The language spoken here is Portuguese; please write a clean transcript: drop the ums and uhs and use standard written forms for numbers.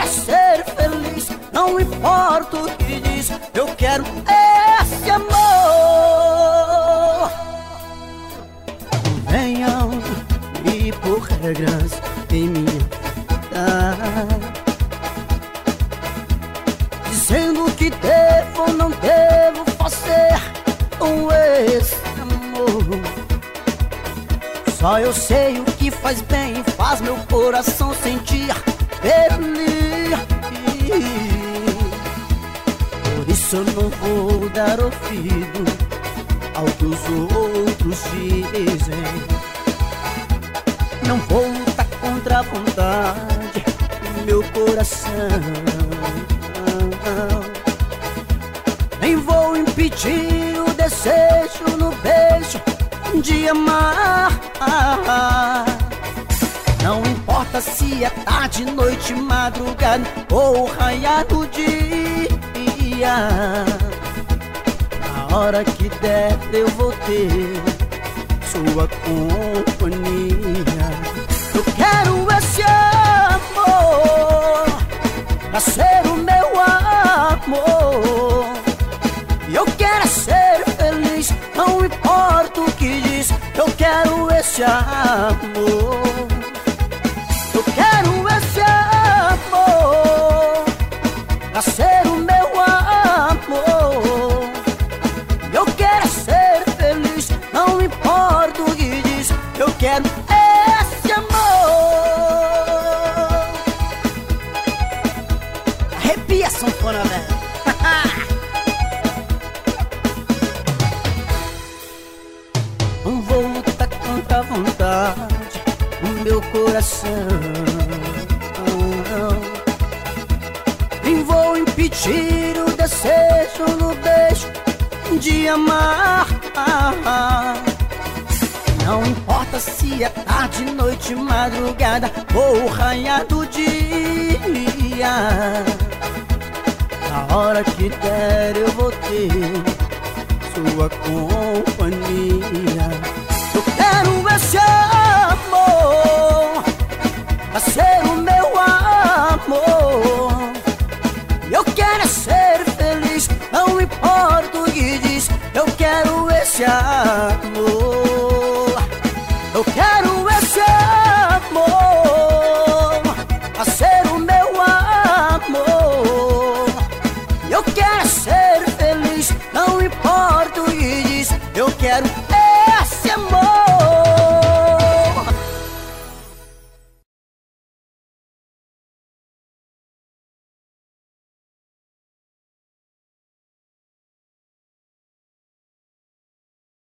quero ser feliz, não importa o que diz, eu quero esse amor. Venham e por regras em minha vida, dizendo que devo ou não devo fazer com esse amor. Só eu sei o que faz bem, faz meu coração sentir feliz. Por isso eu não vou dar ouvido ao que os outros dizem. Não vou lutar contra a vontade do meu coração, nem vou impedir o desejo no beijo de amar. Não importa se é tarde, noite, madrugada ou raiar do dia, na hora que der eu vou ter sua companhia. Eu quero esse amor pra ser o meu amor. Eu quero ser feliz, não importa o que diz, eu quero esse amor. Eu quero esse amor pra ser o meu amor. Eu quero ser feliz, não importa o que diz, eu quero esse amor. Arrepia a sanfona, velho. Não vou lutar contra a vontade do meu coração, nem vou impedir o desejo no beijo de amar. Não importa se é tarde, noite, madrugada ou raiar do dia, na hora que der eu vou ter sua companhia. Eu quero esse amor pra ser o meu amor. Eu quero ser feliz, não importa o que diz, eu quero esse amor. Eu quero